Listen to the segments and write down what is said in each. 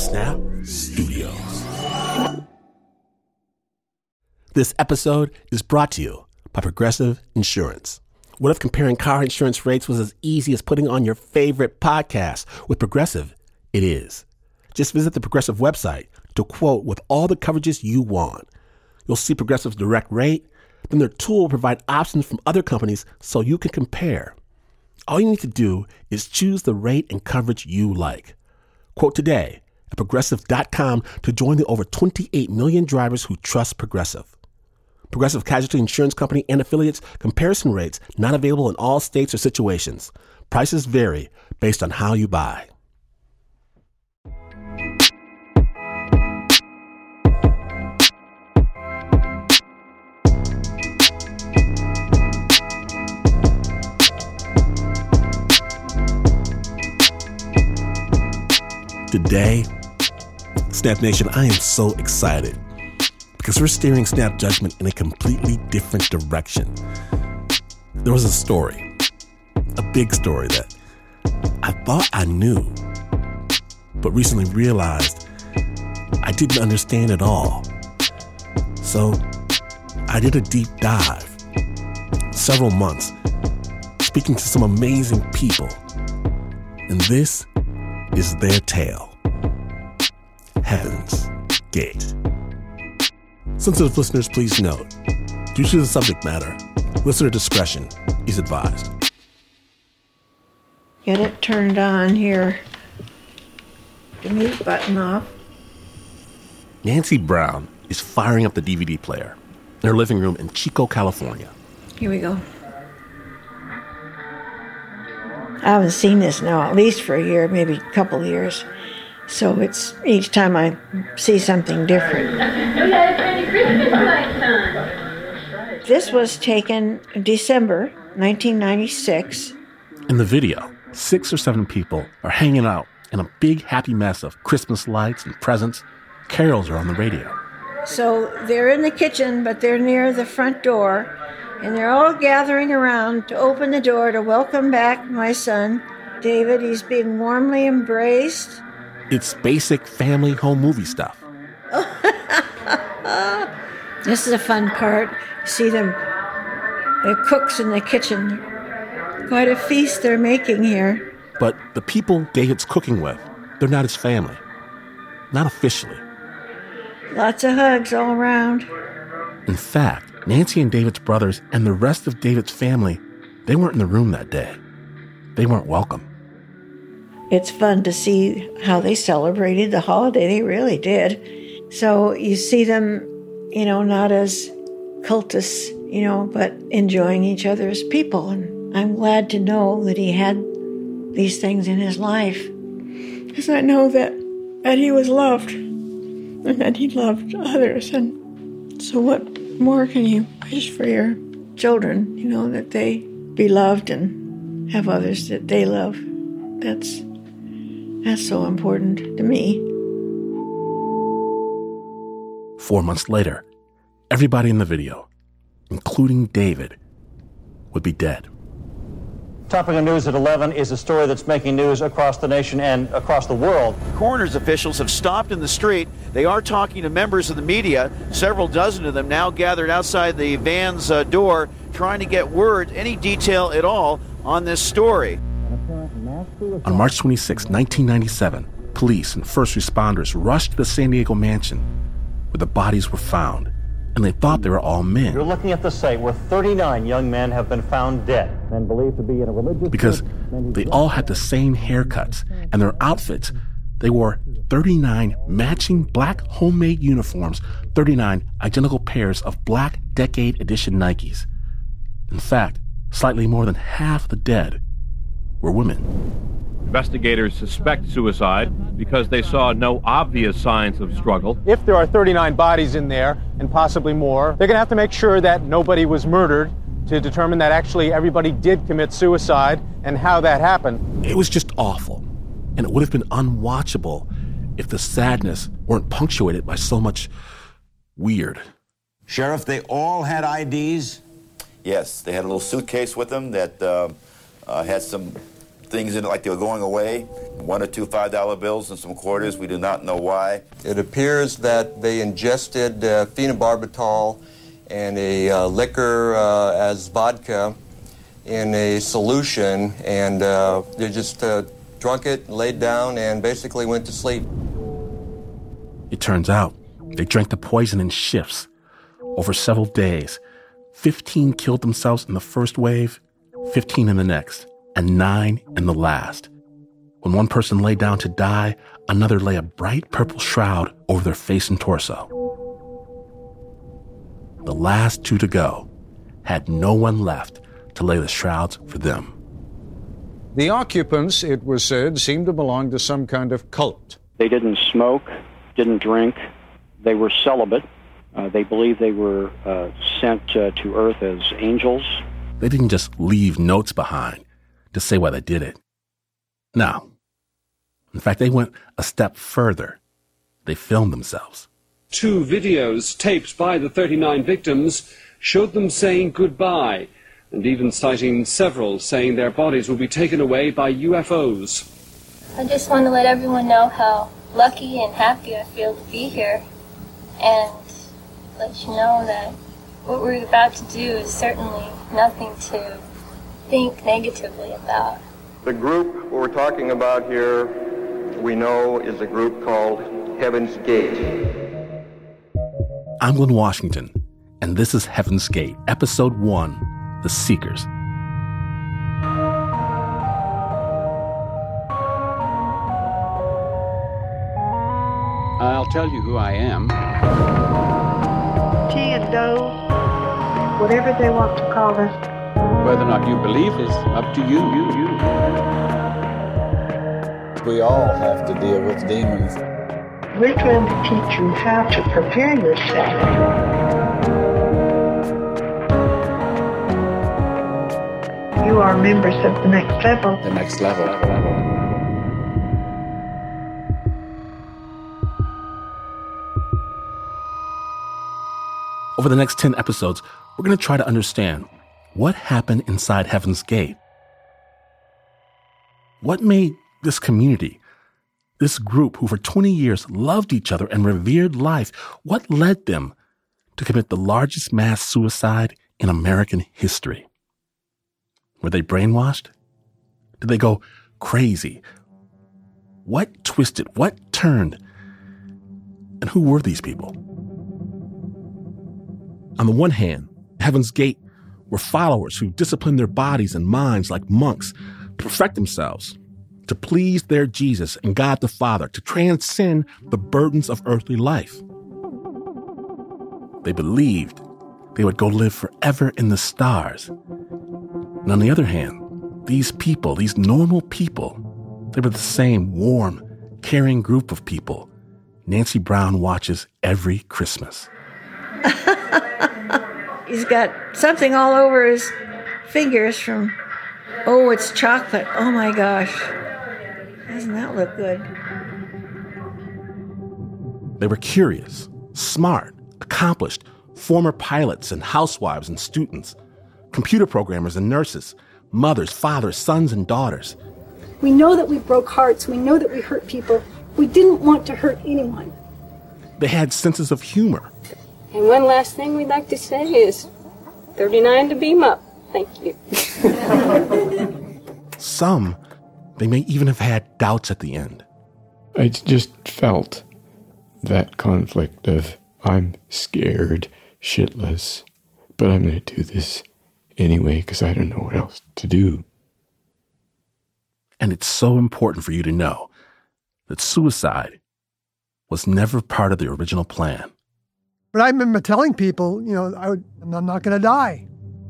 Snap Studios. This episode is brought to you by Progressive Insurance. What if comparing car insurance rates was as easy as putting on your favorite podcast? With Progressive, it is. Just visit the Progressive website to quote with all the coverages you want. You'll see Progressive's direct rate, then their tool will provide options from other companies so you can compare. All you need to do is choose the rate and coverage you like. Quote today at Progressive.com to join the over 28 million drivers who trust Progressive. Progressive Casualty Insurance Company and Affiliates. Comparison rates not available in all states or situations. Prices vary based on how you buy. Today, Snap Nation, I am so excited because we're steering Snap Judgment in a completely different direction. There was a story, a big story that I thought I knew, but recently realized I didn't understand at all. So I did a deep dive, several months, speaking to some amazing people, and this is their tale. Heaven's Gate. Sensitive listeners, please note, due to the subject matter, listener discretion is advised. Get it turned on here. The mute button off. Nancy Brown is firing up the DVD player in her living room in Chico, California. Here we go. I haven't seen this now at least for a year, maybe a couple of years. So it's each time I see something different. This was taken in December 1996. In the video, 6 or 7 people are hanging out in a big happy mess of Christmas lights and presents. Carols are on the radio. So they're in the kitchen, but they're near the front door. And they're all gathering around to open the door to welcome back my son, David. He's being warmly embraced. It's basic family home movie stuff. This is a fun part. See them, the cooks in the kitchen. Quite a feast they're making here. But the people David's cooking with, they're not his family. Not officially. Lots of hugs all around. In fact, Nancy and David's brothers and the rest of David's family, they weren't in the room that day. They weren't welcome. It's fun to see how they celebrated the holiday. They really did. So you see them, not as cultists, but enjoying each other as people. And I'm glad to know that he had these things in his life. Because I know that he was loved and that he loved others. And so what more can you wish for your children, that they be loved and have others that they love? That's so important to me. 4 months later, everybody in the video, including David, would be dead. Topic of news at 11 is a story that's making news across the nation and across the world. Coroner's officials have stopped in the street. They are talking to members of the media. Several dozen of them now gathered outside the van's door, trying to get word, any detail at all, on this story. On March 26, 1997, police and first responders rushed to the San Diego mansion where the bodies were found, and they thought they were all men. You're looking at the site where 39 young men have been found dead and believed to be in a religious... Because they all had the same haircuts, and their outfits, they wore 39 matching black homemade uniforms, 39 identical pairs of black Decade Edition Nikes. In fact, slightly more than half the dead were women. Investigators suspect suicide because they saw no obvious signs of struggle. If there are 39 bodies in there, and possibly more, they're going to have to make sure that nobody was murdered to determine that actually everybody did commit suicide and how that happened. It was just awful, and it would have been unwatchable if the sadness weren't punctuated by so much weird. Sheriff, they all had IDs? Yes, they had a little suitcase with them that had some things in it like they were going away. 1 or 2 $5 bills and some quarters. We do not know why. It appears that they ingested phenobarbital and a liquor as vodka in a solution, and they just drunk it, laid down, and basically went to sleep. It turns out they drank the poison in shifts. Over several days, 15 killed themselves in the first wave, 15 in the next, and 9 in the last. When one person lay down to die, another lay a bright purple shroud over their face and torso. The last 2 to go had no one left to lay the shrouds for them. The occupants, it was said, seemed to belong to some kind of cult. They didn't smoke, didn't drink. They were celibate. They believed they were sent to Earth as angels. They didn't just leave notes behind to say why they did it. No. In fact, they went a step further. They filmed themselves. 2 videos taped by the 39 victims showed them saying goodbye, and even citing several saying their bodies will be taken away by UFOs. I just want to let everyone know how lucky and happy I feel to be here, and let you know that what we're about to do is certainly nothing to think negatively about. The group we're talking about here, we know, is a group called Heaven's Gate. I'm Glenn Washington, and this is Heaven's Gate, Episode 1, The Seekers. I'll tell you who I am. Tea and dough, whatever they want to call us. Whether or not you believe is up to you. We all have to deal with demons. We're trying to teach you how to prepare yourself. You are members of the next level. The next level. Over the next 10 episodes, we're going to try to understand what happened inside Heaven's Gate. What made this community, this group who for 20 years loved each other and revered life, what led them to commit the largest mass suicide in American history? Were they brainwashed? Did they go crazy? What twisted? What turned? And who were these people? On the one hand, Heaven's Gate were followers who disciplined their bodies and minds like monks to perfect themselves, to please their Jesus and God the Father, to transcend the burdens of earthly life. They believed they would go live forever in the stars. And on the other hand, these people, these normal people, they were the same warm, caring group of people Nancy Brown watches every Christmas. He's got something all over his fingers from, oh, it's chocolate. Oh, my gosh. Doesn't that look good? They were curious, smart, accomplished, former pilots and housewives and students, computer programmers and nurses, mothers, fathers, sons and daughters. We know that we broke hearts. We know that we hurt people. We didn't want to hurt anyone. They had senses of humor. And one last thing we'd like to say is 39 to beam up. Thank you. Some, they may even have had doubts at the end. I just felt that conflict of I'm scared shitless, but I'm going to do this anyway because I don't know what else to do. And it's so important for you to know that suicide was never part of the original plan. But I remember telling people, I'm not going to die.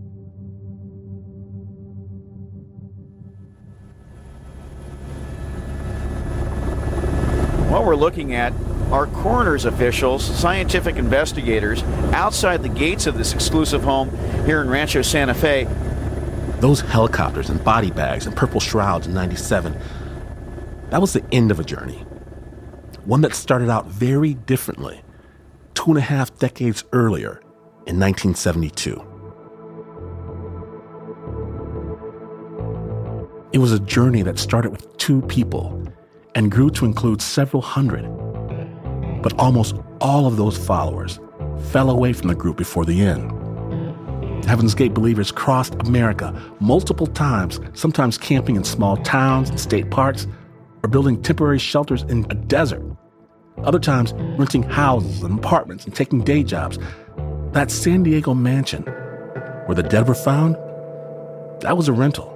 What we're looking at are coroner's officials, scientific investigators outside the gates of this exclusive home here in Rancho Santa Fe. Those helicopters and body bags and purple shrouds in 97, that was the end of a journey. One that started out very differently 2.5 decades earlier in 1972. It was a journey that started with 2 people and grew to include several hundred. But almost all of those followers fell away from the group before the end. Heaven's Gate believers crossed America multiple times, sometimes camping in small towns and state parks or building temporary shelters in a desert. Other times, renting houses and apartments and taking day jobs. That San Diego mansion where the dead were found, that was a rental.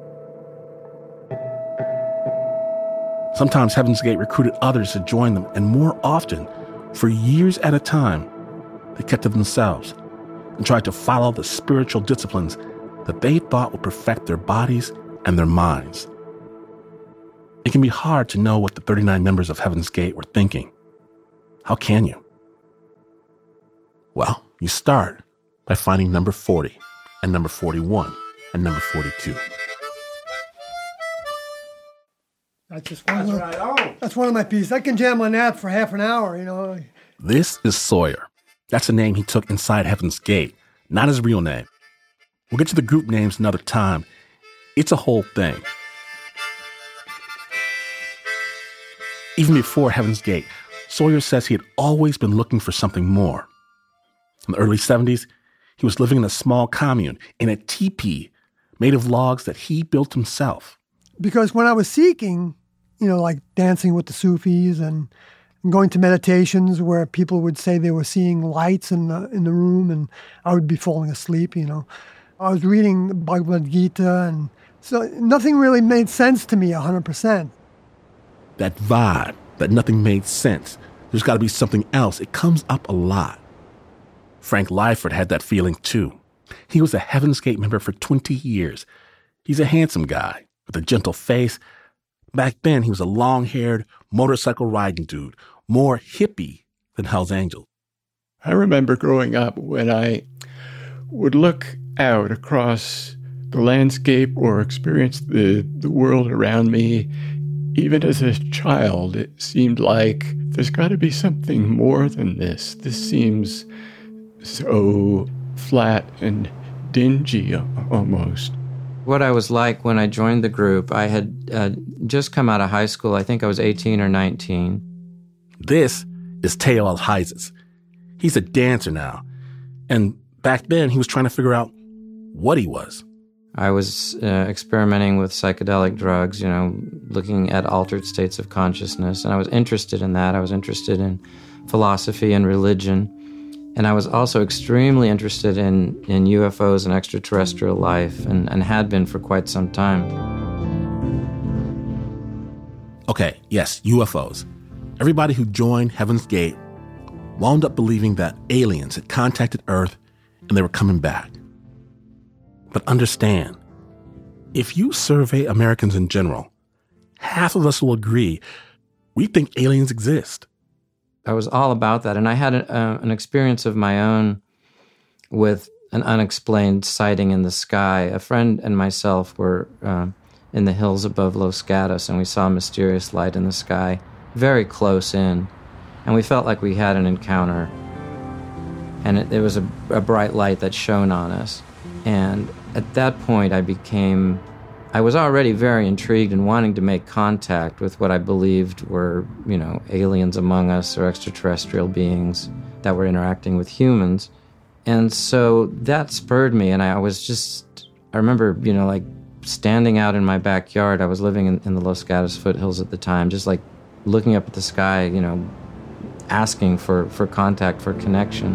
Sometimes Heaven's Gate recruited others to join them, and more often, for years at a time, they kept to themselves and tried to follow the spiritual disciplines that they thought would perfect their bodies and their minds. It can be hard to know what the 39 members of Heaven's Gate were thinking. How can you? Well, you start by finding number 40 and number 41 and number 42. That's one of my pieces. I can jam on that for half an hour, you know. This is Sawyer. That's a name he took inside Heaven's Gate, not his real name. We'll get to the group names another time. It's a whole thing. Even before Heaven's Gate, Sawyer says he had always been looking for something more. In the early 70s, he was living in a small commune in a teepee made of logs that he built himself. Because when I was seeking, you know, like dancing with the Sufis and going to meditations where people would say they were seeing lights in the room and I would be falling asleep, you know. I was reading the Bhagavad Gita, and so nothing really made sense to me 100%. That vibe, that nothing made sense. There's got to be something else. It comes up a lot. Frank Lyford had that feeling too. He was a Heaven's Gate member for 20 years. He's a handsome guy with a gentle face. Back then, he was a long-haired, motorcycle-riding dude, more hippie than Hell's Angels. I remember growing up when I would look out across the landscape or experience the world around me. Even as a child, it seemed like there's got to be something more than this. This seems so flat and dingy almost. What I was like when I joined the group, I had just come out of high school. I think I was 18 or 19. This is Teo Alhizes. He's a dancer now. And back then, he was trying to figure out what he was. I was experimenting with psychedelic drugs, you know, looking at altered states of consciousness. And I was interested in that. I was interested in philosophy and religion. And I was also extremely interested in UFOs and extraterrestrial life, and had been for quite some time. Okay, yes, UFOs. Everybody who joined Heaven's Gate wound up believing that aliens had contacted Earth and they were coming back. But understand, if you survey Americans in general, half of us will agree we think aliens exist. I was all about that, and I had an experience of my own with an unexplained sighting in the sky. A friend and myself were in the hills above Los Gatos, and we saw a mysterious light in the sky, very close in, and we felt like we had an encounter. And it was a bright light that shone on us. And at that point, I was already very intrigued and wanting to make contact with what I believed were, you know, aliens among us or extraterrestrial beings that were interacting with humans. And so that spurred me, and I remember, you know, like standing out in my backyard. I was living in the Los Gatos foothills at the time, just like looking up at the sky, you know, asking for contact, for connection.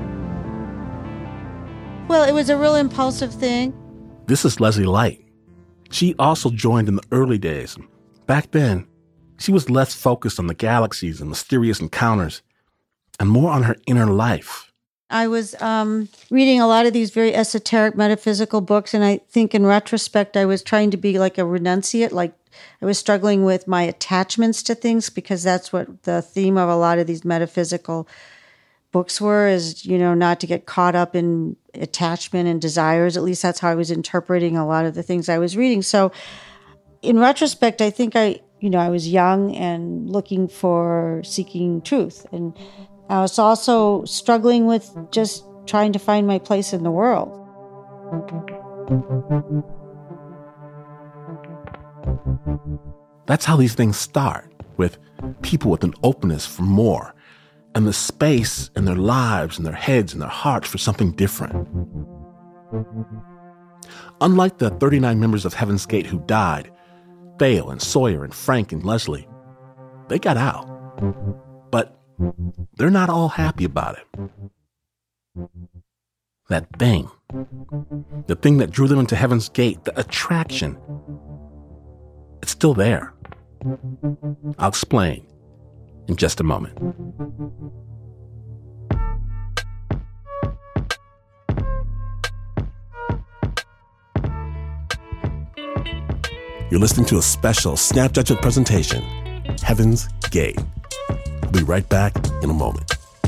Well, it was a real impulsive thing. This is Leslie Light. She also joined in the early days. Back then, she was less focused on the galaxies and mysterious encounters and more on her inner life. I was reading a lot of these very esoteric metaphysical books, and I think in retrospect, I was trying to be like a renunciate, like I was struggling with my attachments to things, because that's what the theme of a lot of these metaphysical books were, is, you know, not to get caught up in attachment and desires. At least that's how I was interpreting a lot of the things I was reading. So in retrospect, I think I was young and seeking truth. And I was also struggling with just trying to find my place in the world. That's how these things start, with people with an openness for more and the space in their lives and their heads and their hearts for something different. Unlike the 39 members of Heaven's Gate who died, Thale and Sawyer and Frank and Leslie, they got out. But they're not all happy about it. That thing, the thing that drew them into Heaven's Gate, the attraction, it's still there. I'll explain in just a moment. You're listening to a special Snap Judgment presentation, Heaven's Gate. We'll be right back in a moment.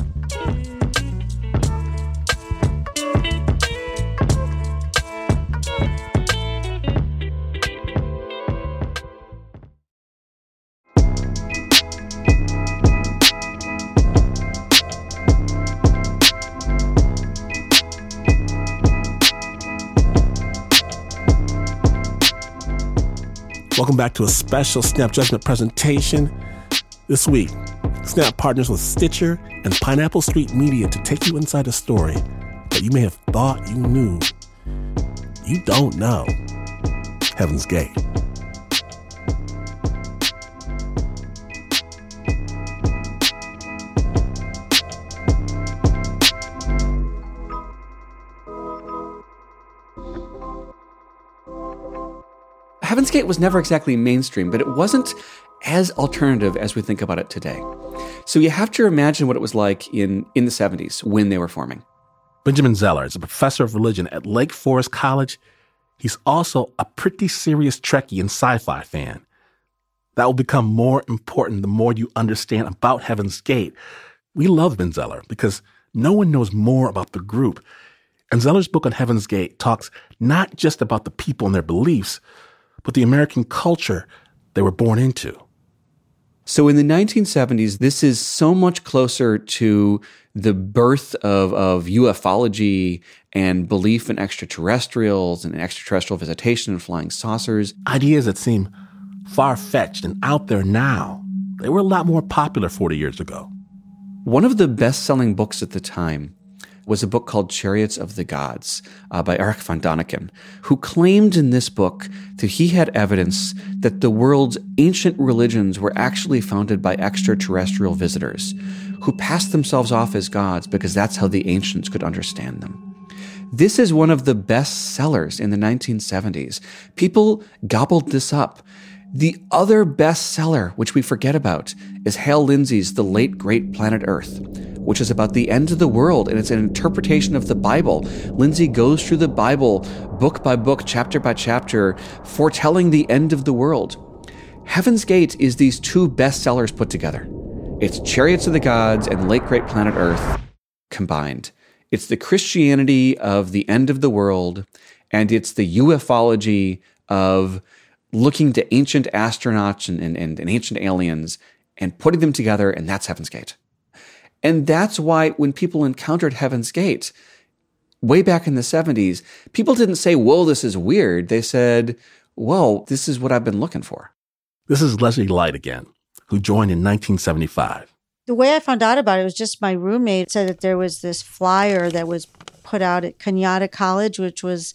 Welcome back to a special Snap Judgment presentation. This week, Snap partners with Stitcher and Pineapple Street Media to take you inside a story that you may have thought you knew. You don't know. Heaven's Gate. Heaven's Gate was never exactly mainstream, but it wasn't as alternative as we think about it today. So you have to imagine what it was like in the 70s when they were forming. Benjamin Zeller is a professor of religion at Lake Forest College. He's also a pretty serious Trekkie and sci-fi fan. That will become more important the more you understand about Heaven's Gate. We love Ben Zeller because no one knows more about the group. And Zeller's book on Heaven's Gate talks not just about the people and their beliefs, but the American culture they were born into. So in the 1970s, this is so much closer to the birth of ufology and belief in extraterrestrials and extraterrestrial visitation and flying saucers. Ideas that seem far-fetched and out there now, they were a lot more popular 40 years ago. One of the best-selling books at the time was a book called Chariots of the Gods by Erich von Däniken, who claimed in this book that he had evidence that the world's ancient religions were actually founded by extraterrestrial visitors who passed themselves off as gods because that's how the ancients could understand them. This is one of the best sellers in the 1970s. People gobbled this up. The other bestseller, which we forget about, is Hal Lindsey's The Late Great Planet Earth, which is about the end of the world, and it's an interpretation of the Bible. Lindsey goes through the Bible book by book, chapter by chapter, foretelling the end of the world. Heaven's Gate is these two bestsellers put together. It's Chariots of the Gods and Late Great Planet Earth combined. It's the Christianity of the end of the world, and it's the ufology of looking to ancient astronauts and ancient aliens and putting them together, and that's Heaven's Gate. And that's why when people encountered Heaven's Gate, way back in the 70s, people didn't say, whoa, this is weird. They said, whoa, this is what I've been looking for. This is Leslie Light again, who joined in 1975. The way I found out about it was just my roommate said that there was this flyer that was put out at Cañada College, which was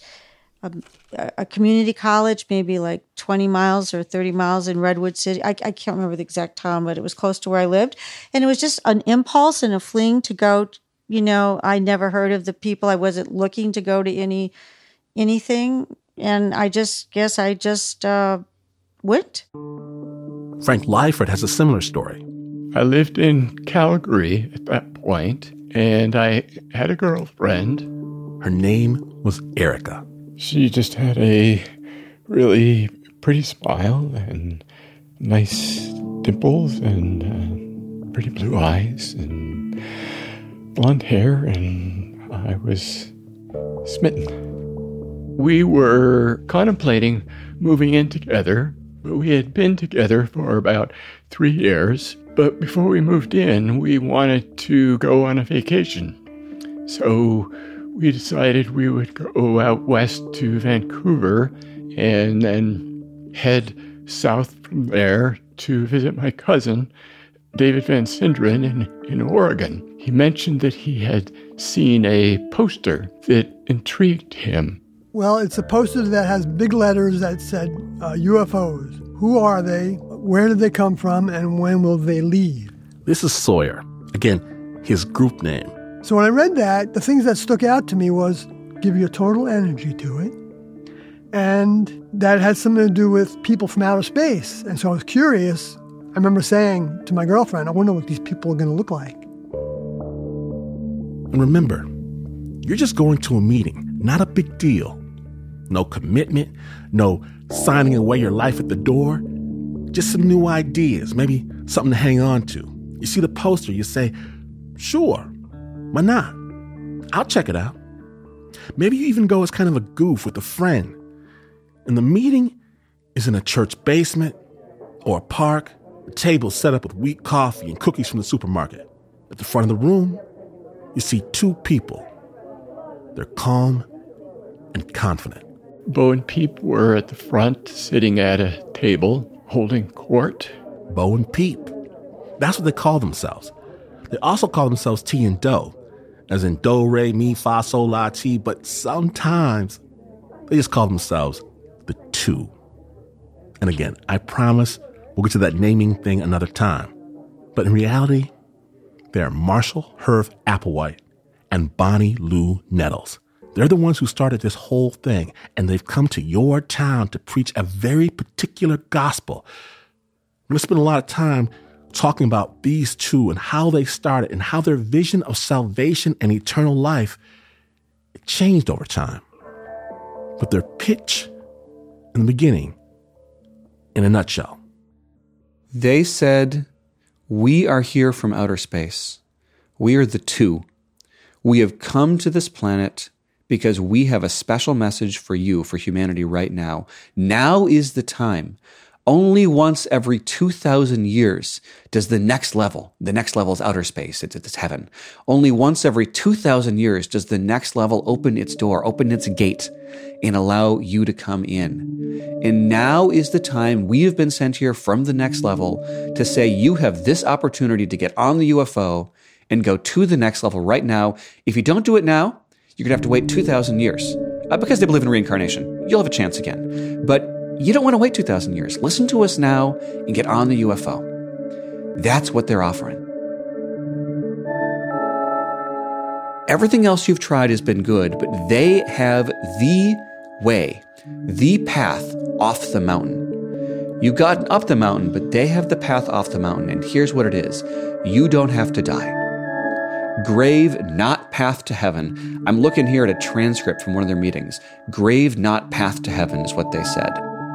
a community college, maybe like 20 miles or 30 miles in Redwood City. I can't remember the exact town, but it was close to where I lived. And it was just an impulse and a fling to go. I never heard of the people. I wasn't looking to go to anything. And I guess I just went. Frank Lyford has a similar story. I lived in Calgary at that point, and I had a girlfriend. Her name was Erica. She just had a really pretty smile and nice dimples and pretty blue eyes and blonde hair, and I was smitten. We were contemplating moving in together. We had been together for about 3 years, but before we moved in, we wanted to go on a vacation. So we decided we would go out west to Vancouver and then head south from there to visit my cousin, David Van Sinderen, in Oregon. He mentioned that he had seen a poster that intrigued him. Well, it's a poster that has big letters that said UFOs. Who are they? Where did they come from? And when will they leave? This is Sawyer. Again, his group name. So when I read that, the things that stuck out to me was give your total energy to it. And that had something to do with people from outer space. And so I was curious. I remember saying to my girlfriend, I wonder what these people are going to look like. And remember, you're just going to a meeting, not a big deal. No commitment, no signing away your life at the door. Just some new ideas, maybe something to hang on to. You see the poster, you say, sure, why not? I'll check it out. Maybe you even go as kind of a goof with a friend. And the meeting is in a church basement or a park, a table set up with weak coffee and cookies from the supermarket. At the front of the room, you see two people. They're calm and confident. Bo and Peep were at the front, sitting at a table, holding court. Bo and Peep. That's what they call themselves. They also call themselves T and Do, as in do, re, mi, fa, sol, la, ti, but sometimes they just call themselves the Two. And again, I promise we'll get to that naming thing another time. But in reality, they're Marshall Herv Applewhite and Bonnie Lou Nettles. They're the ones who started this whole thing, and they've come to your town to preach a very particular gospel. We're going to spend a lot of time talking about these two and how they started and how their vision of salvation and eternal life changed over time. But their pitch in the beginning, in a nutshell. They said, we are here from outer space. We are the Two. We have come to this planet because we have a special message for you, for humanity right now. Now is the time. Only once every 2,000 years does the next level is outer space, it's heaven. Only once every 2,000 years does the next level open its door, open its gate, and allow you to come in. And now is the time we have been sent here from the next level to say you have this opportunity to get on the UFO and go to the next level right now. If you don't do it now, you're going to have to wait 2,000 years. Because they believe in reincarnation. You'll have a chance again. But you don't want to wait 2,000 years. Listen to us now and get on the UFO. That's what they're offering. Everything else you've tried has been good, but they have the way, the path off the mountain. You've gotten up the mountain, but they have the path off the mountain. And here's what it is. You don't have to die. Grave, not path to heaven. I'm looking here at a transcript from one of their meetings. Grave, not path to heaven is what they said.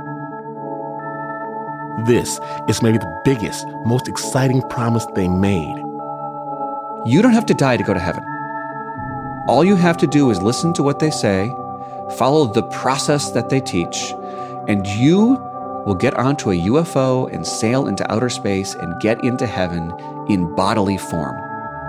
This is maybe the biggest, most exciting promise they made. You don't have to die to go to heaven. All you have to do is listen to what they say, follow the process that they teach, and you will get onto a UFO and sail into outer space and get into heaven in bodily form.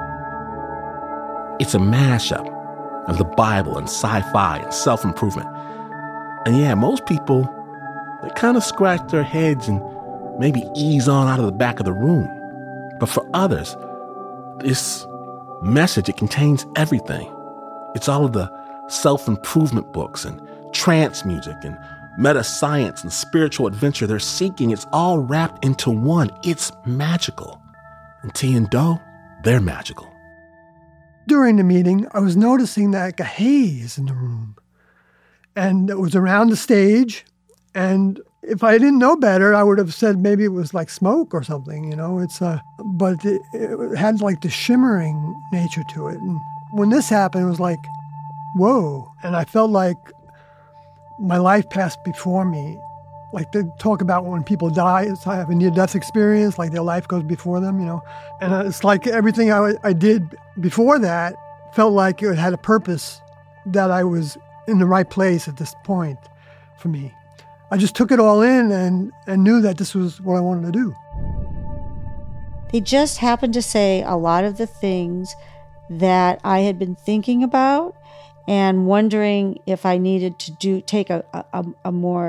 It's a mashup of the Bible and sci-fi and self-improvement. And yeah, most people, they kind of scratch their heads and maybe ease on out of the back of the room. But for others, this message, it contains everything. It's all of the self-improvement books and trance music and meta-science and spiritual adventure they're seeking. It's all wrapped into one. It's magical. And T and Do, they're magical. During the meeting, I was noticing like a haze in the room. And it was around the stage. And if I didn't know better, I would have said maybe it was like smoke or something, you know. But it had like the shimmering nature to it. And when this happened, it was like, whoa. And I felt like my life passed before me. Like they talk about when people die, it's have a near-death experience, like their life goes before them, you know. And it's like everything I did before that felt like it had a purpose, that I was in the right place at this point for me. I just took it all in and knew that this was what I wanted to do. They just happened to say a lot of the things that I had been thinking about and wondering if I needed to take a more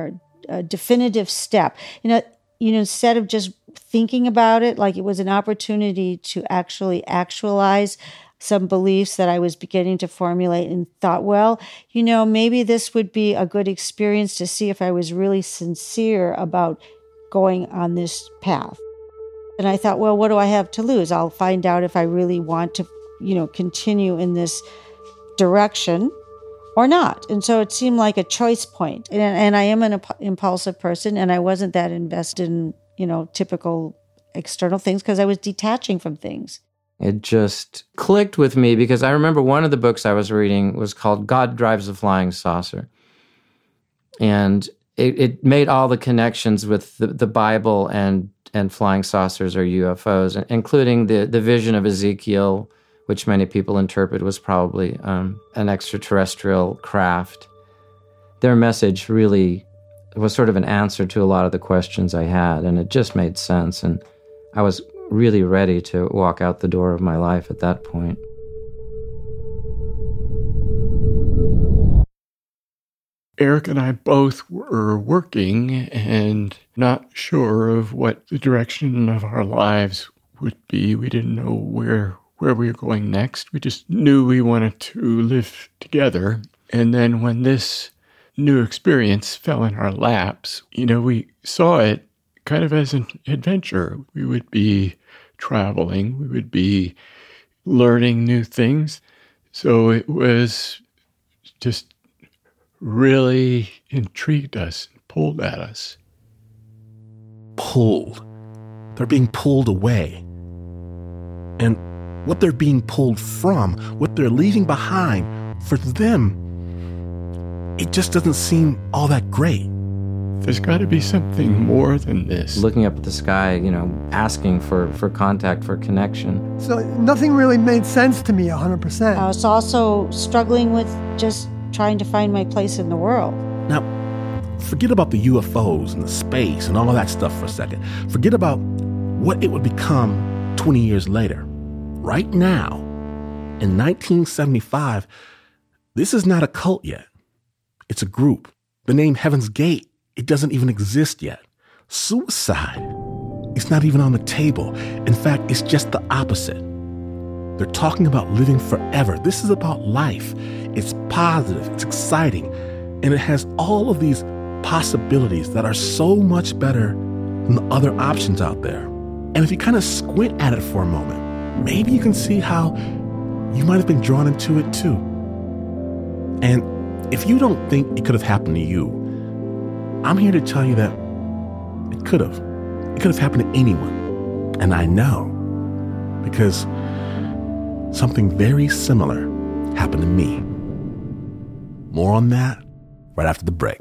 a definitive step. Instead of just thinking about it, like it was an opportunity to actually actualize some beliefs that I was beginning to formulate, and thought, well, maybe this would be a good experience to see if I was really sincere about going on this path. And I thought, well, what do I have to lose? I'll find out if I really want to, continue in this direction or not. And so it seemed like a choice point. And I am an impulsive person, and I wasn't that invested in, typical external things because I was detaching from things. It just clicked with me because I remember one of the books I was reading was called God Drives a Flying Saucer. And it made all the connections with the Bible and flying saucers or UFOs, including the vision of Ezekiel, which many people interpret was probably an extraterrestrial craft. Their message really was sort of an answer to a lot of the questions I had, and it just made sense. And I was really ready to walk out the door of my life at that point. Eric and I both were working and not sure of what the direction of our lives would be. We didn't know where we were going next. We just knew we wanted to live together. And then when this new experience fell in our laps, we saw it kind of as an adventure. We would be traveling. We would be learning new things. So it was just really intrigued us, pulled at us. Pulled. They're being pulled away. And what they're being pulled from, what they're leaving behind, for them, it just doesn't seem all that great. There's got to be something more than this. Looking up at the sky, asking for contact, for connection. So nothing really made sense to me 100%. I was also struggling with just trying to find my place in the world. Now, forget about the UFOs and the space and all of that stuff for a second. Forget about what it would become 20 years later. Right now, in 1975, this is not a cult yet. It's a group. The name Heaven's Gate, it doesn't even exist yet. Suicide, it's not even on the table. In fact, it's just the opposite. They're talking about living forever. This is about life. It's positive, it's exciting, and it has all of these possibilities that are so much better than the other options out there. And if you kind of squint at it for a moment, maybe you can see how you might have been drawn into it too. And if you don't think it could have happened to you, I'm here to tell you that it could have. It could have happened to anyone. And I know, because something very similar happened to me. More on that right after the break.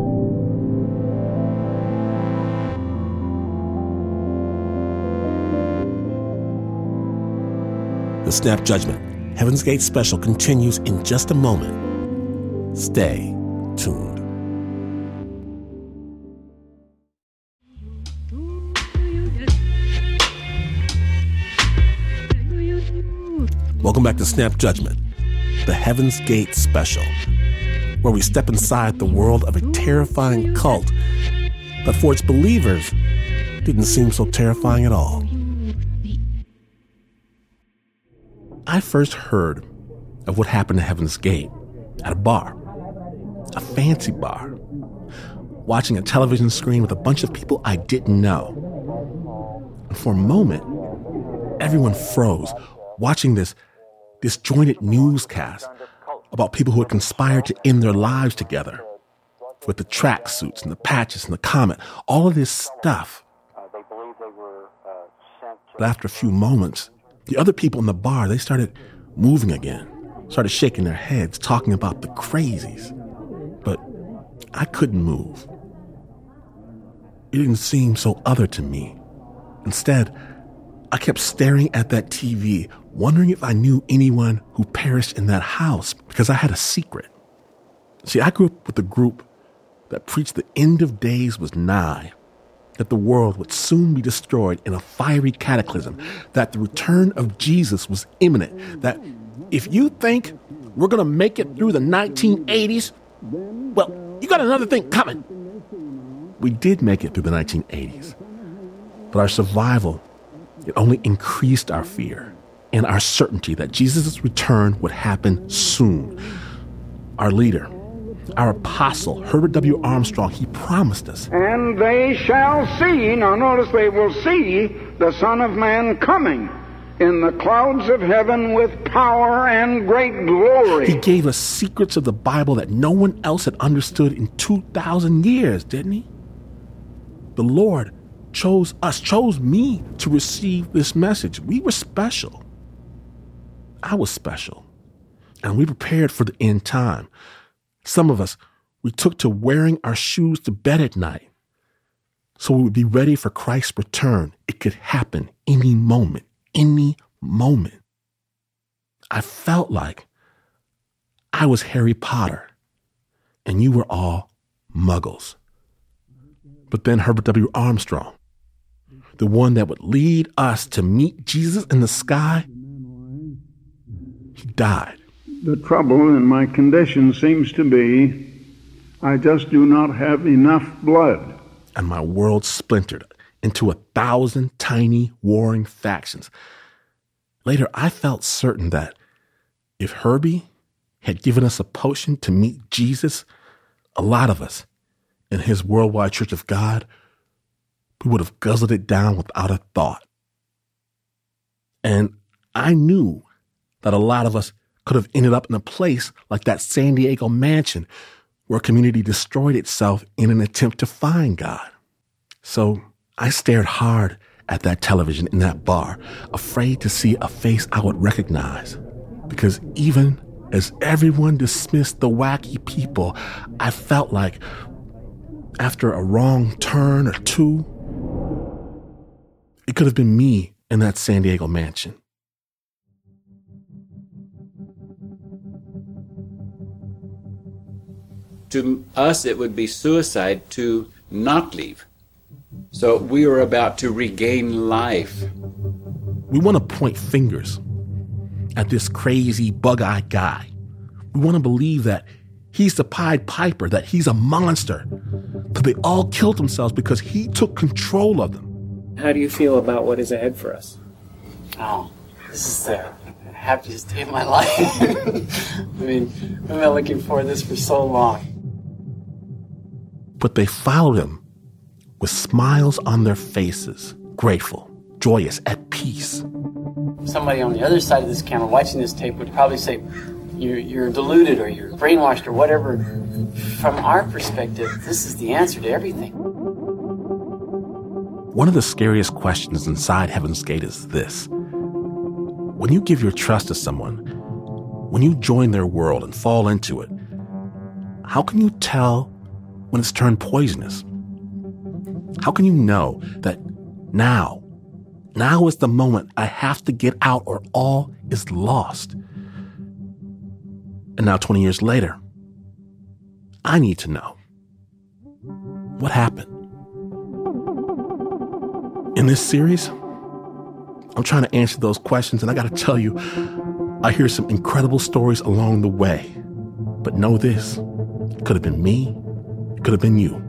The Snap Judgment Heaven's Gate special continues in just a moment. Stay tuned. Welcome back to Snap Judgment, the Heaven's Gate special, where we step inside the world of a terrifying cult that for its believers didn't seem so terrifying at all. I first heard of what happened to Heaven's Gate at a bar, a fancy bar, watching a television screen with a bunch of people I didn't know. And for a moment, everyone froze, watching this disjointed newscast about people who had conspired to end their lives together with the tracksuits and the patches and the comet, all of this stuff. But after a few moments, the other people in the bar, they started moving again, started shaking their heads, talking about the crazies. But I couldn't move. It didn't seem so other to me. Instead, I kept staring at that TV, wondering if I knew anyone who perished in that house, because I had a secret. See, I grew up with a group that preached the end of days was nigh, that the world would soon be destroyed in a fiery cataclysm, that the return of Jesus was imminent, that if you think we're going to make it through the 1980s, well, you got another thing coming. We did make it through the 1980s, but our survival, it only increased our fear and our certainty that Jesus' return would happen soon. Our leader, our apostle, Herbert W. Armstrong, he promised us. And they shall see, now notice, they will see the Son of Man coming in the clouds of heaven with power and great glory. He gave us secrets of the Bible that no one else had understood in 2,000 years, didn't he? The Lord chose us, chose me to receive this message. We were special. I was special. And we prepared for the end time. Some of us, we took to wearing our shoes to bed at night so we would be ready for Christ's return. It could happen any moment, any moment. I felt like I was Harry Potter and you were all muggles. But then Herbert W. Armstrong, the one that would lead us to meet Jesus in the sky, he died. The trouble in my condition seems to be I just do not have enough blood. And my world splintered into 1,000 tiny warring factions. Later, I felt certain that if Herbie had given us a potion to meet Jesus, a lot of us in his worldwide Church of God, we would have guzzled it down without a thought. And I knew that a lot of us could have ended up in a place like that San Diego mansion where community destroyed itself in an attempt to find God. So I stared hard at that television in that bar, afraid to see a face I would recognize. Because even as everyone dismissed the wacky people, I felt like after a wrong turn or two, it could have been me in that San Diego mansion. To us, it would be suicide to not leave. So we were about to regain life. We want to point fingers at this crazy, bug-eyed guy. We want to believe that he's the Pied Piper, that he's a monster, that they all killed themselves because he took control of them. How do you feel about what is ahead for us? Oh, this is the happiest day of my life. I mean, I've been looking forward to this for so long. But they followed him with smiles on their faces, grateful, joyous, at peace. Somebody on the other side of this camera watching this tape would probably say, you're deluded or you're brainwashed or whatever. From our perspective, this is the answer to everything. One of the scariest questions inside Heaven's Gate is this. When you give your trust to someone, when you join their world and fall into it, how can you tell when it's turned poisonous? How can you know that now is the moment I have to get out or all is lost? And now 20 years later, I need to know. What happened? In this series, I'm trying to answer those questions, and I got to tell you, I hear some incredible stories along the way. But know this, it could have been me, it could have been you.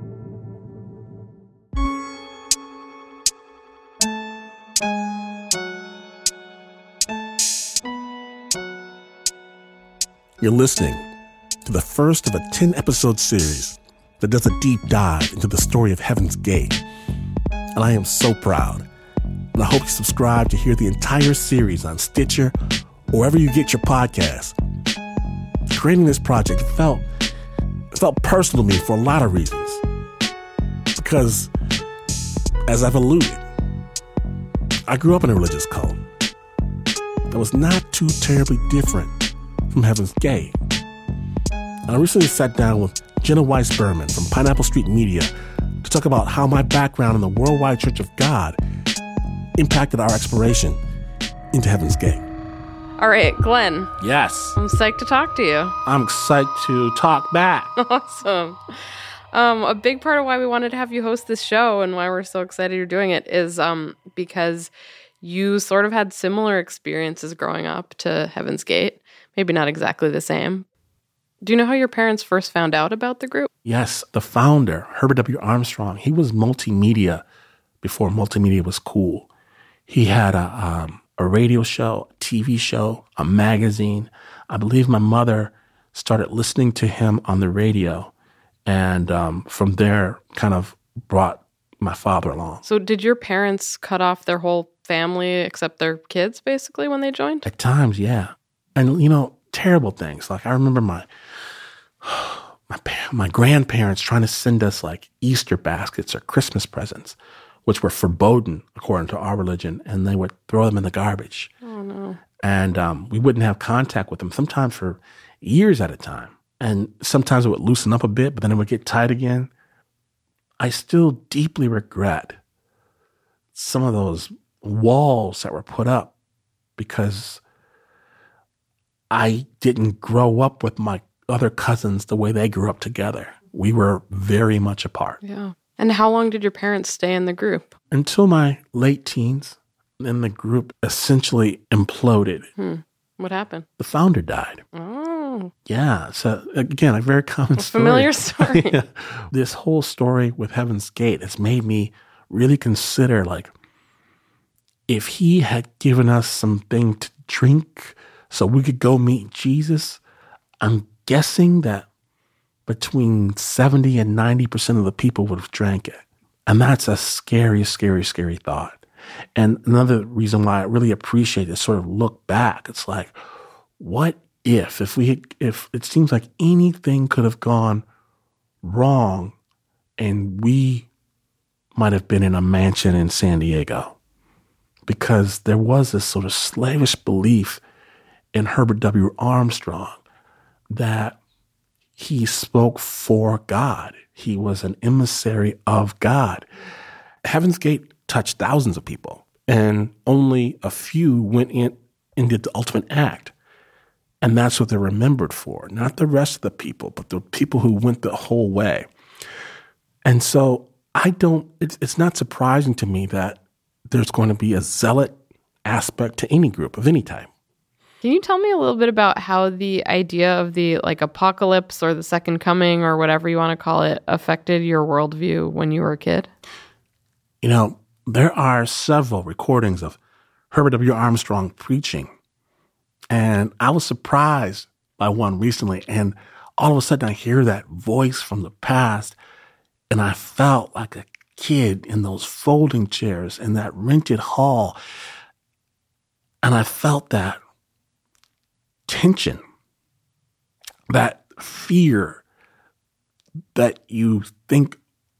You're listening to the first of a 10-episode series that does a deep dive into the story of Heaven's Gate. And I am so proud. And I hope you subscribe to hear the entire series on Stitcher or wherever you get your podcasts. Creating this project felt personal to me for a lot of reasons. Because, as I've alluded, I grew up in a religious cult that was not too terribly different from Heaven's Gate. And I recently sat down with Jenna Weiss Berman from Pineapple Street Media to talk about how my background in the Worldwide Church of God impacted our exploration into Heaven's Gate. All right, Glenn. Yes. I'm psyched to talk to you. I'm psyched to talk back. Awesome. A big part of why we wanted to have you host this show and why we're so excited you're doing it is because you sort of had similar experiences growing up to Heaven's Gate. Maybe not exactly the same. Do you know how your parents first found out about the group? Yes, the founder, Herbert W. Armstrong, he was multimedia before multimedia was cool. He had a radio show, a TV show, a magazine. I believe my mother started listening to him on the radio, and from there kind of brought my father along. So did your parents cut off their whole family except their kids, basically, when they joined? At times, yeah. And, terrible things. Like I remember my grandparents trying to send us like Easter baskets or Christmas presents, which were forbidden according to our religion, and they would throw them in the garbage. Oh, no. And we wouldn't have contact with them, sometimes for years at a time. And sometimes it would loosen up a bit, but then it would get tight again. I still deeply regret some of those walls that were put up because I didn't grow up with my other cousins the way they grew up together. We were very much apart. Yeah. And how long did your parents stay in the group? Until my late teens. Then the group essentially imploded. What happened? The founder died. Oh. Yeah. So again, a very common story. Familiar story. Yeah. This whole story with Heaven's Gate has made me really consider, like, if he had given us something to drink so we could go meet Jesus, I'm guessing that between 70 and 90% of the people would have drank it. And that's a scary, scary, scary thought. And another reason why I really appreciate this sort of look back, it's like, what if it seems like anything could have gone wrong and we might have been in a mansion in San Diego? Because there was this sort of slavish belief in Herbert W. Armstrong that he spoke for God. He was an emissary of God. Heaven's Gate touched thousands of people, and only a few went in and did the ultimate act. And that's what they're remembered for, not the rest of the people, but the people who went the whole way. And so it's not surprising to me that there's going to be a zealot aspect to any group of any type. Can you tell me a little bit about how the idea of the apocalypse or the second coming or whatever you want to call it affected your worldview when you were a kid? There are several recordings of Herbert W. Armstrong preaching, and I was surprised by one recently, and all of a sudden I hear that voice from the past, and I felt like a kid in those folding chairs in that rented hall, and I felt that tension, that fear that you think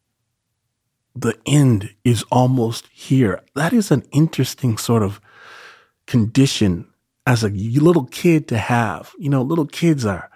the end is almost here. That is an interesting sort of condition as a little kid to have. Little kids are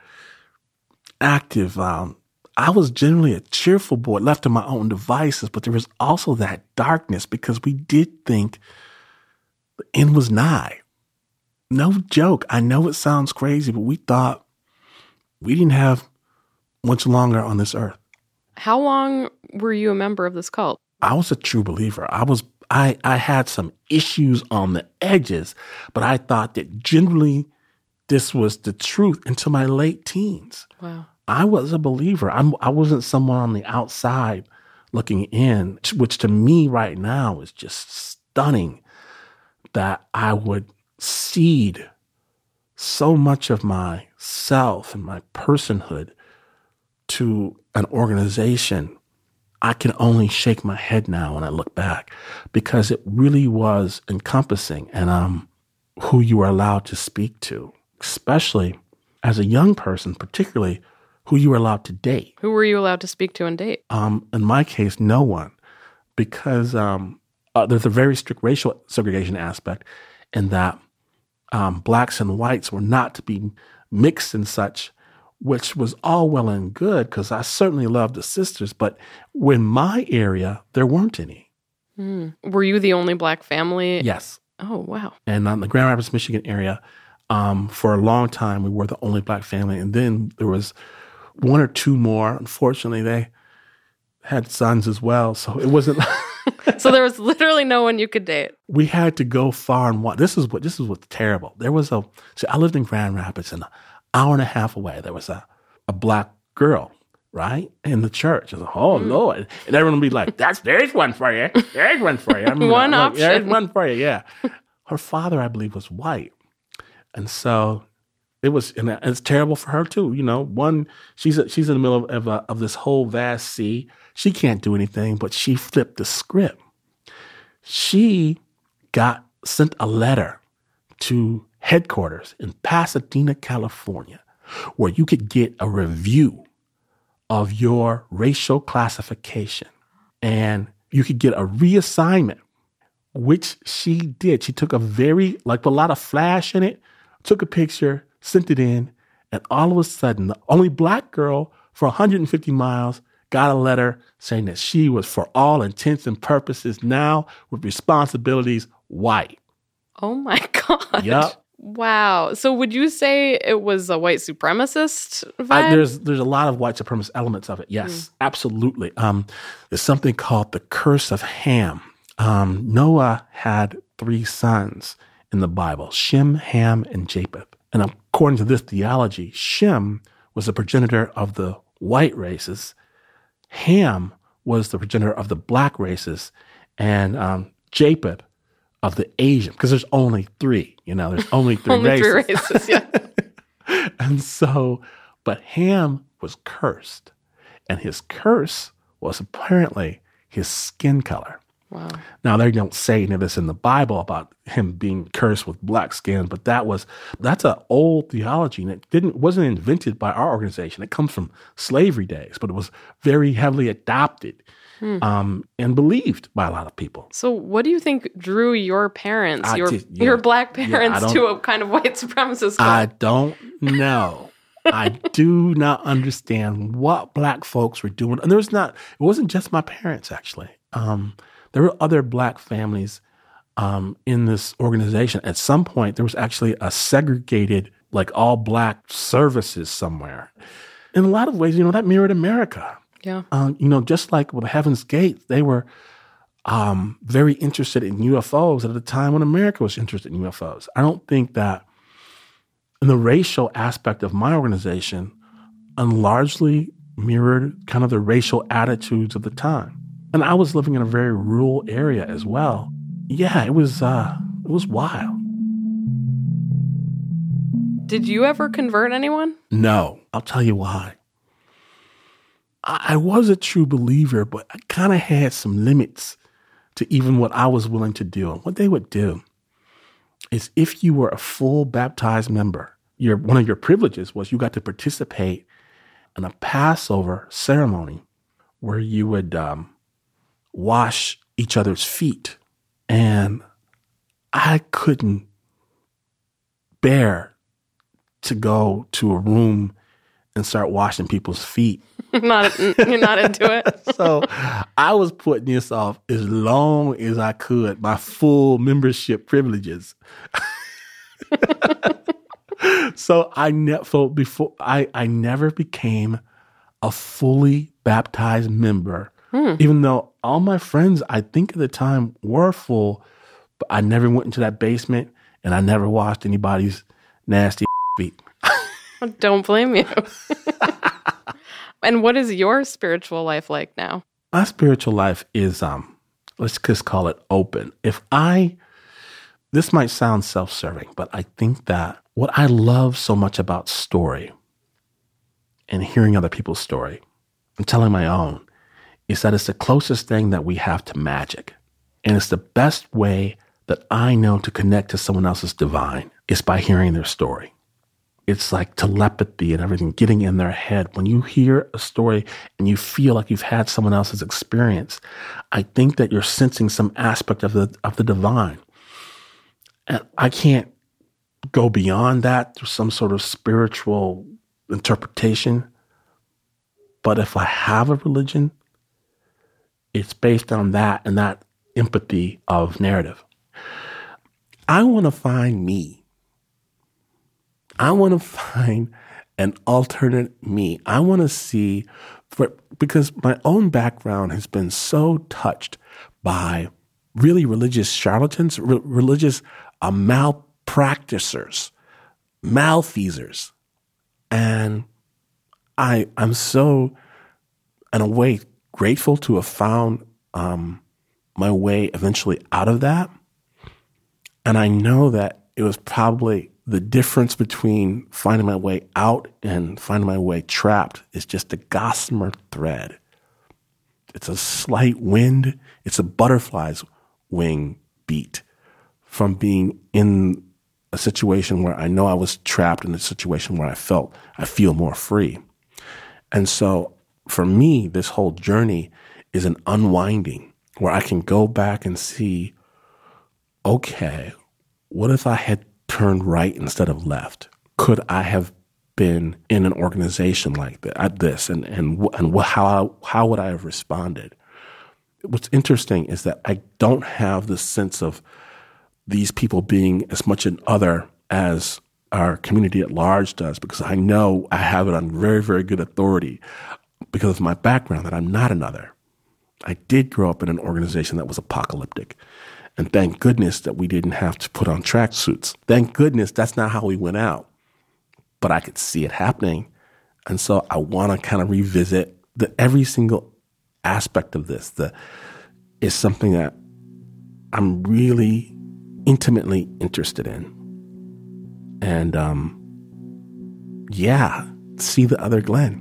active. I was generally a cheerful boy, left to my own devices, but there was also that darkness because we did think the end was nigh. No joke. I know it sounds crazy, but we thought we didn't have much longer on this earth. How long were you a member of this cult? I was a true believer. I had some issues on the edges, but I thought that generally this was the truth until my late teens. Wow. I was a believer. I wasn't someone on the outside looking in, which to me right now is just stunning that I would cede so much of myself and my personhood to an organization. I can only shake my head now when I look back because it really was encompassing and who you were allowed to speak to, especially as a young person, particularly who you were allowed to date. Who were you allowed to speak to and date? In my case, no one, because there's a very strict racial segregation aspect in that blacks and whites were not to be mixed and such, which was all well and good because I certainly loved the sisters, but in my area, there weren't any. Were you the only black family? Yes. Oh, wow. And on the Grand Rapids, Michigan area, for a long time, we were the only black family. And then there was one or two more. Unfortunately, they had sons as well. So it wasn't... So there was literally no one you could date. We had to go far and wide. This is what's terrible. I lived in Grand Rapids and an hour and a half away, there was a a black girl, right, in the church. I was like, oh, Lord. And everyone would be like, there's one for you. There's one for you. I mean, one option. There's one for you, yeah. Her father, I believe, was white. And so it was, and it's terrible for her too. You know, she's in the middle of this whole vast sea. She can't do anything, but she flipped the script. She sent a letter to headquarters in Pasadena, California, where you could get a review of your racial classification, and you could get a reassignment, which she did. She took with a lot of flash in it, took a picture, sent it in, and all of a sudden, the only black girl for 150 miles got a letter saying that she was, for all intents and purposes, now with responsibilities, white. Oh my God. Yep. Wow. So would you say it was a white supremacist vibe? There's a lot of white supremacist elements of it. Yes, absolutely. There's something called the curse of Ham. Noah had 3 sons in the Bible, Shem, Ham, and Japheth. And according to this theology, Shem was the progenitor of the white races. Ham was the progenitor of the black races. And Japheth of the Asian, because there's only 3, there's only 3 only races. 3 races, yeah. And so, but Ham was cursed. And his curse was apparently his skin color. Wow. Now, they don't say any of this in the Bible about him being cursed with black skin, but that's an old theology, and it wasn't invented by our organization. It comes from slavery days, but it was very heavily adopted and believed by a lot of people. So what do you think drew your parents, your black parents, to a kind of white supremacist club? I don't know. I do not understand what black folks were doing. And it wasn't just my parents, actually. There were other black families in this organization. At some point, there was actually a segregated, all black services somewhere. In a lot of ways, that mirrored America. Yeah. Just like with Heaven's Gate, they were very interested in UFOs at a time when America was interested in UFOs. I don't think that in the racial aspect of my organization, largely mirrored kind of the racial attitudes of the time. And I was living in a very rural area as well. Yeah, it was wild. Did you ever convert anyone? No. I'll tell you why. I was a true believer, but I kind of had some limits to even what I was willing to do. And what they would do is, if you were a full baptized member, one of your privileges was you got to participate in a Passover ceremony where you would wash each other's feet. And I couldn't bear to go to a room and start washing people's feet. You're not into it? So I was putting this off as long as I could, my full membership privileges. So I never became a fully baptized member, even though all my friends, I think at the time, were full, but I never went into that basement and I never washed anybody's nasty feet. Don't blame you. And what is your spiritual life like now? My spiritual life is, let's just call it open. This might sound self-serving, but I think that what I love so much about story and hearing other people's story and telling my own is that it's the closest thing that we have to magic. And it's the best way that I know to connect to someone else's divine is by hearing their story. It's like telepathy and everything getting in their head. When you hear a story and you feel like you've had someone else's experience, I think that you're sensing some aspect of the divine. And I can't go beyond that through some sort of spiritual interpretation. But if I have a religion, it's based on that and that empathy of narrative. I want to find me. I want to find an alternate me. I want to see, because my own background has been so touched by really religious charlatans, religious malpracticers, malfeasers. And I'm so, in a way, grateful to have found my way eventually out of that. And I know that it was probably the difference between finding my way out and finding my way trapped is just a gossamer thread. It's a slight wind. It's a butterfly's wing beat from being in a situation where I know I was trapped in a situation where I feel more free. And so for me, this whole journey is an unwinding where I can go back and see, okay, what if I had turned right instead of left? Could I have been in an organization like this, and how would I have responded? What's interesting is that I don't have the sense of these people being as much an other as our community at large does, because I know I have it on very, very good authority because of my background that I'm not another. I did grow up in an organization that was apocalyptic. And thank goodness that we didn't have to put on tracksuits. Thank goodness that's not how we went out. But I could see it happening. And so I want to kind of revisit every single aspect of this is something that I'm really intimately interested in. And see the other Glenn.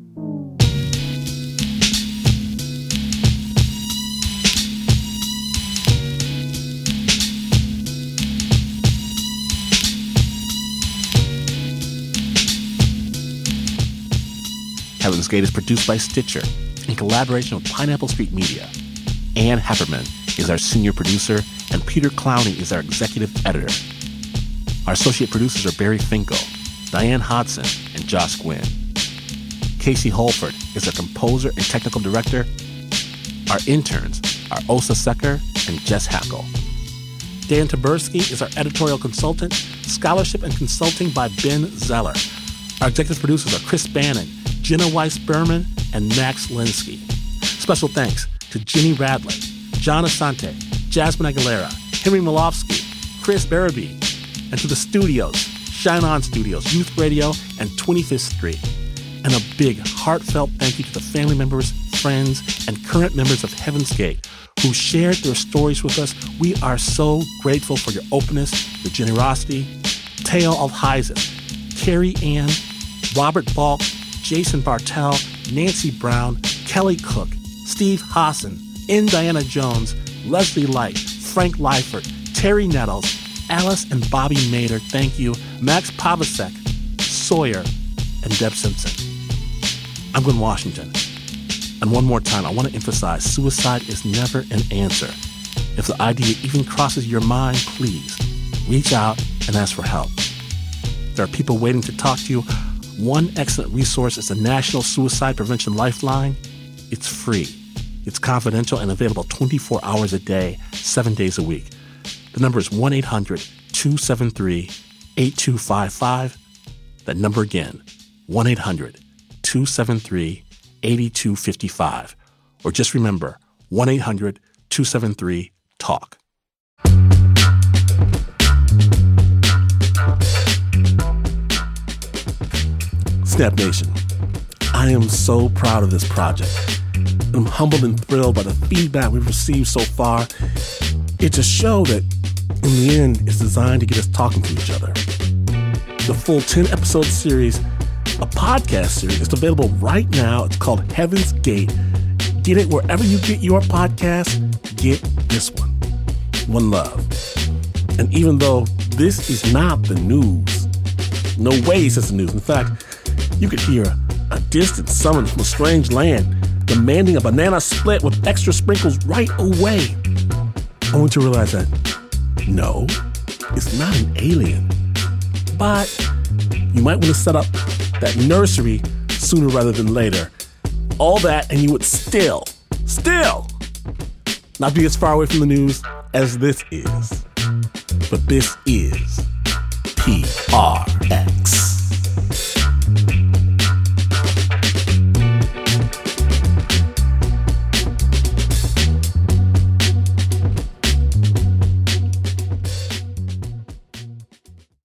Heaven's Gate is produced by Stitcher in collaboration with Pineapple Street Media. Ann Hefferman is our senior producer, and Peter Clowney is our executive editor. Our associate producers are Barry Finkel, Diane Hodson, and Josh Gwynn. Casey Holford is our composer and technical director. Our interns are Osa Secker and Jess Hackle. Dan Taberski is our editorial consultant, scholarship and consulting by Ben Zeller. Our executive producers are Chris Bannon, Jenna Weiss-Berman, and Max Linsky. Special thanks to Jenny Radley, John Asante, Jasmine Aguilera, Henry Malofsky, Chris Barabee, and to the studios, Shine On Studios, Youth Radio, and 25th Street. And a big, heartfelt thank you to the family members, friends, and current members of Heaven's Gate who shared their stories with us. We are so grateful for your openness, your generosity. Teo Altheisen, Carrie Ann, Robert Balk, Jason Bartel, Nancy Brown, Kelly Cook, Steve Hassan, N. Diana Jones, Leslie Light, Frank Leifert, Terry Nettles, Alice and Bobby Mader, thank you, Max Pavasek, Sawyer, and Deb Simpson. I'm Glenn Washington. And one more time, I want to emphasize, suicide is never an answer. If the idea even crosses your mind, please reach out and ask for help. There are people waiting to talk to you. One excellent resource is the National Suicide Prevention Lifeline. It's free. It's confidential and available 24 hours a day, 7 days a week. The number is 1-800-273-8255. That number again, 1-800-273-8255. Or just remember, 1-800-273-TALK. Snap Nation, I am so proud of this project. I'm humbled and thrilled by the feedback we've received so far. It's a show that, in the end, is designed to get us talking to each other. The full 10-episode series, a podcast series, is available right now. It's called Heaven's Gate. Get it wherever you get your podcast. Get this one. One love. And even though this is not the news, no way it's the news. In fact, you could hear a distant summons from a strange land demanding a banana split with extra sprinkles right away. I want you to realize that, no, it's not an alien. But you might want to set up that nursery sooner rather than later. All that, and you would still not be as far away from the news as this is. But this is PRX.